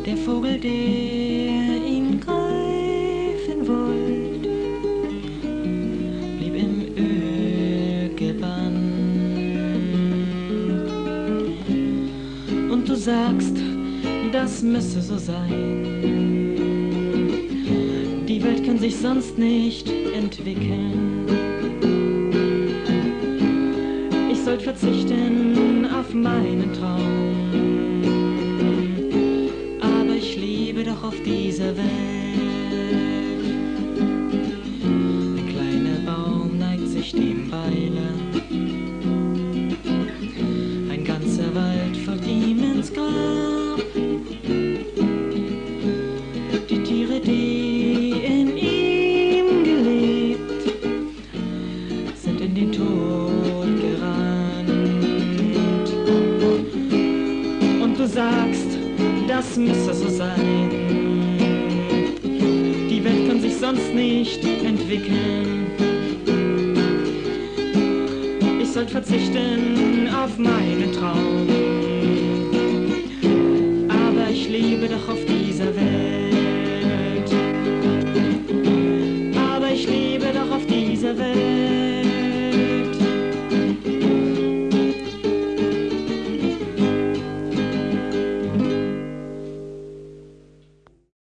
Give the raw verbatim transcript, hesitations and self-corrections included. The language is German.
Der Vogel, der ihn greifen wollt, blieb im Öl gebannt. Und du sagst, das müsse so sein. Die Welt kann sich sonst nicht entwickeln. Ich sollt verzichten auf meinen Traum. Doch auf dieser Welt. Der kleine Baum neigt sich dem Beile. Ein ganzer Wald folgt ihm ins Grab. Die Tiere, die in ihm gelebt, sind in den Tod gerannt. Und du sagst, das müsse so sein. Die Welt kann sich sonst nicht entwickeln. Ich sollte verzichten auf meinen Traum. Aber ich lebe doch auf die